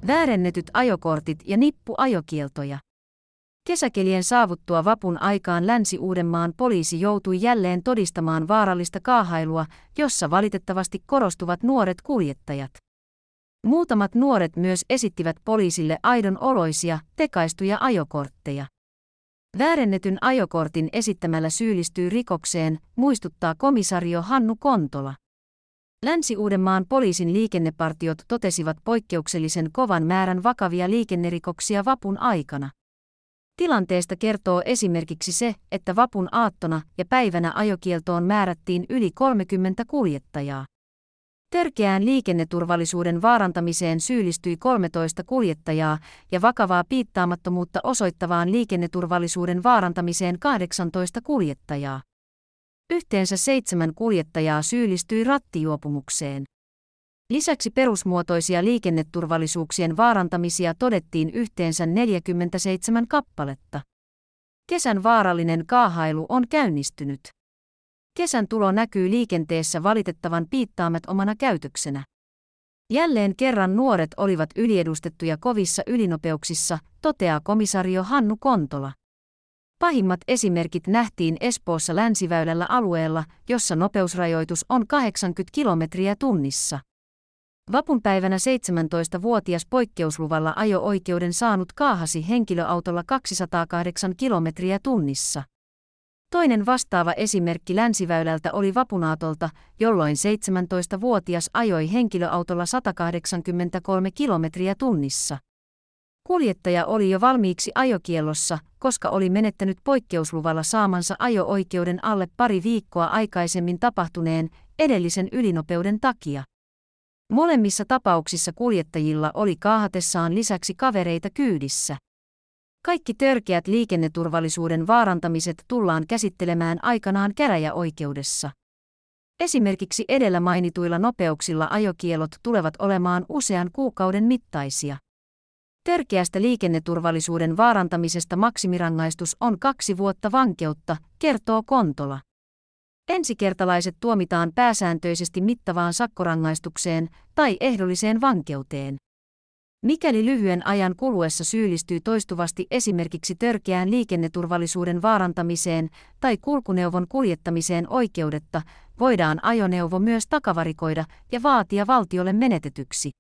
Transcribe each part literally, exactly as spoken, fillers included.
Väärennetyt ajokortit ja nippuajokieltoja. Kesäkelien saavuttua vapun aikaan Länsi-Uudenmaan poliisi joutui jälleen todistamaan vaarallista kaahailua, jossa valitettavasti korostuvat nuoret kuljettajat. Muutamat nuoret myös esittivät poliisille aidon oloisia, tekaistuja ajokortteja. Väärennetyn ajokortin esittämällä syyllistyy rikokseen, muistuttaa komisario Hannu Kontola. Länsi-Uudenmaan poliisin liikennepartiot totesivat poikkeuksellisen kovan määrän vakavia liikennerikoksia vapun aikana. Tilanteesta kertoo esimerkiksi se, että vapun aattona ja päivänä ajokieltoon määrättiin yli kolmekymmentä kuljettajaa. Törkeään liikenneturvallisuuden vaarantamiseen syyllistyi kolmetoista kuljettajaa ja vakavaa piittaamattomuutta osoittavaan liikenneturvallisuuden vaarantamiseen kahdeksantoista kuljettajaa. Yhteensä seitsemän kuljettajaa syyllistyi rattijuopumukseen. Lisäksi perusmuotoisia liikenneturvallisuuksien vaarantamisia todettiin yhteensä neljäkymmentäseitsemän kappaletta. Kesän vaarallinen kaahailu on käynnistynyt. Kesän tulo näkyy liikenteessä valitettavan piittaamattomana käytöksenä. Jälleen kerran nuoret olivat yliedustettuja kovissa ylinopeuksissa, toteaa komisario Hannu Kontola. Pahimmat esimerkit nähtiin Espoossa Länsiväylällä alueella, jossa nopeusrajoitus on kahdeksankymmentä kilometriä tunnissa. Vapunpäivänä seitsemäntoistavuotias poikkeusluvalla ajo-oikeuden saanut kaahasi henkilöautolla kaksisataakahdeksan kilometriä tunnissa. Toinen vastaava esimerkki Länsiväylältä oli vapunaatolta, jolloin seitsemäntoistavuotias ajoi henkilöautolla satakahdeksankymmentäkolme kilometriä tunnissa. Kuljettaja oli jo valmiiksi ajokiellossa, koska oli menettänyt poikkeusluvalla saamansa ajo-oikeuden alle pari viikkoa aikaisemmin tapahtuneen edellisen ylinopeuden takia. Molemmissa tapauksissa kuljettajilla oli kaahatessaan lisäksi kavereita kyydissä. Kaikki törkeät liikenneturvallisuuden vaarantamiset tullaan käsittelemään aikanaan käräjäoikeudessa. Esimerkiksi edellä mainituilla nopeuksilla ajokiellot tulevat olemaan usean kuukauden mittaisia. Törkeästä liikenneturvallisuuden vaarantamisesta maksimirangaistus on kaksi vuotta vankeutta, kertoo Kontola. Ensikertalaiset tuomitaan pääsääntöisesti mittavaan sakkorangaistukseen tai ehdolliseen vankeuteen. Mikäli lyhyen ajan kuluessa syyllistyy toistuvasti esimerkiksi törkeään liikenneturvallisuuden vaarantamiseen tai kulkuneuvon kuljettamiseen oikeudetta, voidaan ajoneuvo myös takavarikoida ja vaatia valtiolle menetetyksi.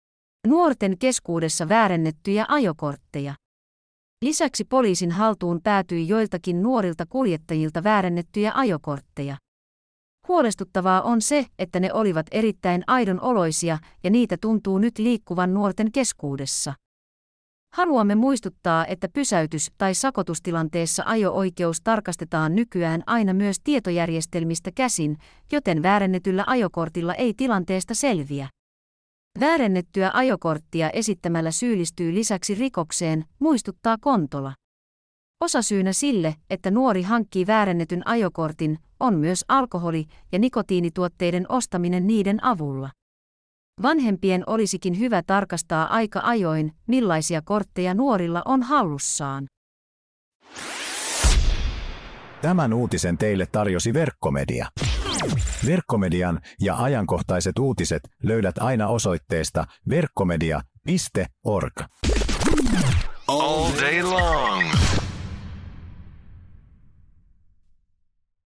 Nuorten keskuudessa väärennettyjä ajokortteja. Lisäksi poliisin haltuun päätyi joiltakin nuorilta kuljettajilta väärennettyjä ajokortteja. Huolestuttavaa on se, että ne olivat erittäin aidon oloisia ja niitä tuntuu nyt liikkuvan nuorten keskuudessa. Haluamme muistuttaa, että pysäytys- tai sakotustilanteessa ajo-oikeus tarkastetaan nykyään aina myös tietojärjestelmistä käsin, joten väärennetyllä ajokortilla ei tilanteesta selviä. Väärennettyä ajokorttia esittämällä syyllistyy lisäksi rikokseen, muistuttaa Kontola. Osasyynä sille, että nuori hankkii väärennetyn ajokortin, on myös alkoholi- ja nikotiinituotteiden ostaminen niiden avulla. Vanhempien olisikin hyvä tarkastaa aika ajoin, millaisia kortteja nuorilla on hallussaan. Tämän uutisen teille tarjosi Verkkomedia. Verkkomedian ja ajankohtaiset uutiset löydät aina osoitteesta verkkomedia piste org. All day long.